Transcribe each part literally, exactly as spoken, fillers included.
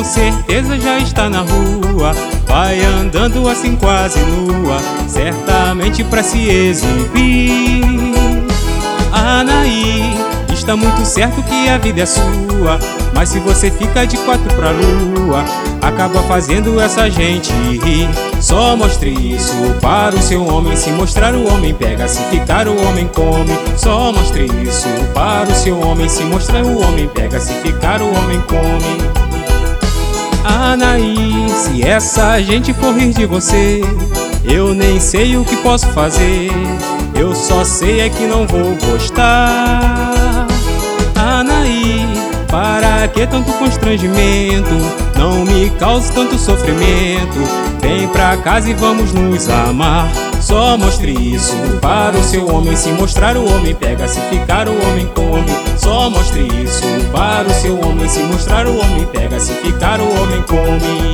certeza já está na rua, vai andando assim quase nua, certamente pra se exibir. Anaí, está muito certo que a vida é sua, mas se você fica de quatro pra lua, acaba fazendo essa gente rir. Só mostre isso para o seu homem, se mostrar o homem pega, se ficar o homem come. Só mostre isso para o seu homem, se mostrar o homem pega, se ficar o homem come. Anaí, se essa gente for rir de você, eu nem sei o que posso fazer, eu só sei é que não vou gostar. Anaí, para que tanto constrangimento? Não me cause tanto sofrimento. Vem pra casa e vamos nos amar. Só mostre isso para o seu homem, se mostrar o homem pega, se ficar o homem come. Só mostre isso para o seu homem, se mostrar o homem pega, se ficar o homem come.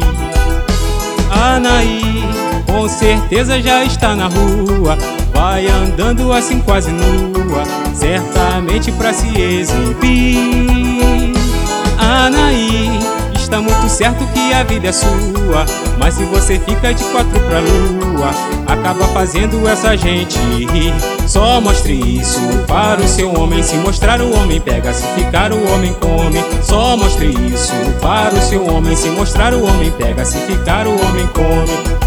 Anaí, com certeza já está na rua, vai andando assim quase nua, certamente pra se exibir. Anaí, está muito certo que a vida é sua, mas se você fica de quatro pra lua, acaba fazendo essa gente rir. Só mostre isso para o seu homem, se mostrar o homem pega, se ficar o homem come. Só mostre isso para o seu homem, se mostrar o homem pega, se ficar o homem come.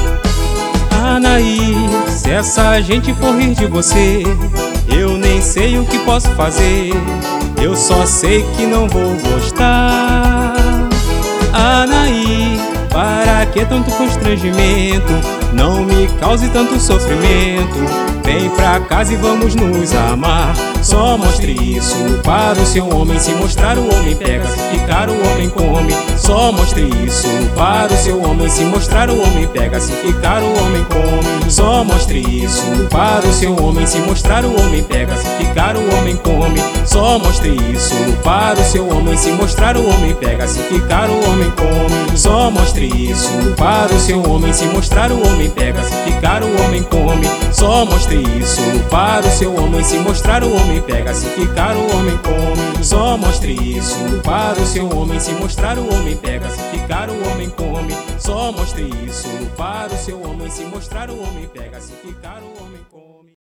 Anaí, se essa gente for rir de você, eu nem sei o que posso fazer, eu só sei que não vou gostar. Anaí, para que tanto constrangimento? Não me cause tanto sofrimento. Vem pra casa e vamos nos amar. Só mostre isso para o seu homem, se mostrar o homem pega, se ficar o homem come. Só mostre isso para o seu homem, se mostrar o homem pega, se ficar o homem come. Só mostre isso para o seu homem, se mostrar o homem pega, se ficar o homem come. Só mostre isso para o seu homem, se mostrar o homem pega, se ficar o homem come. Só mostre isso para o seu homem, se mostrar o homem pega, se ficar o homem come. Só mostre isso para o seu homem, se mostrar o homem pega, se ficar o homem come. Só mostre isso para o seu homem, se mostrar o homem pega, se ficar o homem come. Só mostre isso para o seu homem, se mostrar o homem pega, se ficar o homem come.